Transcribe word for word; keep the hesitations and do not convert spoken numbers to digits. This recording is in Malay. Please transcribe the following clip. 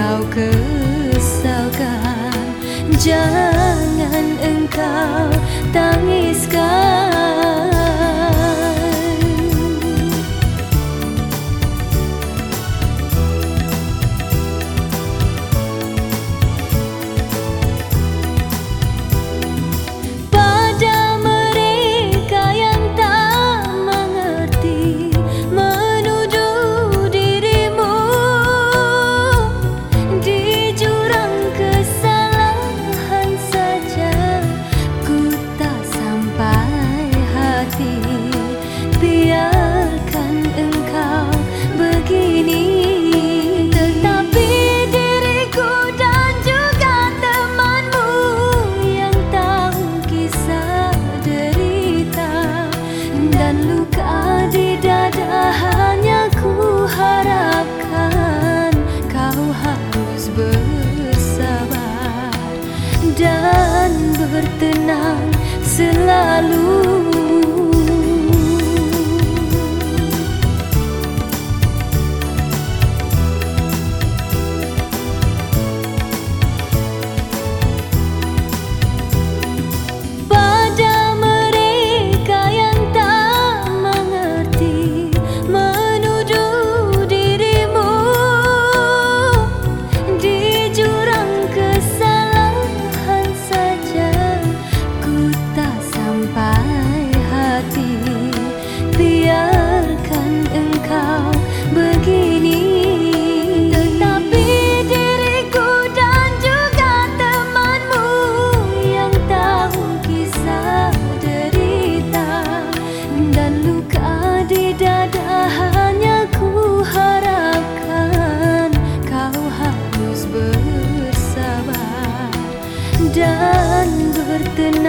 kau kesalkan, jangan engkau tangiskan. Biarkan engkau begini, tetapi diriku dan juga temanmu yang tahu kisah derita dan luka di dada, hanya ku harapkan kau harus bersabar dan bertenang selalu. Biarkan engkau begini, tetapi diriku dan juga temanmu yang tahu kisah derita dan luka di dada, hanya ku harapkan kau harus bersabar dan bertenang